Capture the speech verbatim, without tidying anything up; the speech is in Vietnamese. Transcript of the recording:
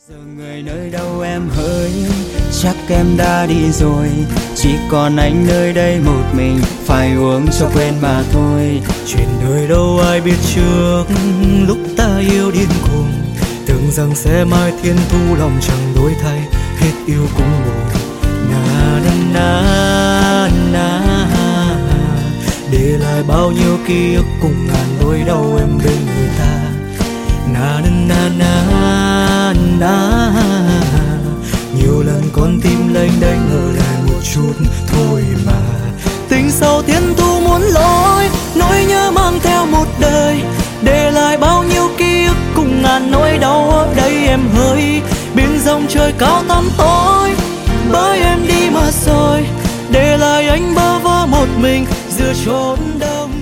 Giờ người nơi đâu em hỡi, chắc em đã đi rồi. Chỉ còn anh nơi đây một mình, phải uống cho quên mà thôi. Chuyện đời đâu ai biết trước, lúc ta yêu điên cuồng, tưởng rằng sẽ mãi thiên thu lòng chẳng đổi thay, hết yêu cũng buồn. Na na na na, để lại bao nhiêu ký ức cùng ngàn nỗi đau em bên người ta. Na na na na na, nhiều lần con tim lênh đênh ở lại một chút thôi mà. Tình sâu thiên thu muốn lối, nỗi nhớ mang theo một đời, để lại bao nhiêu ký ức cùng ngàn nỗi đau ở đây em hỡi. Biển dòng trời cao tăm tối, bởi em đi mà rồi, để lại anh bơ vơ một mình giữa chốn đông.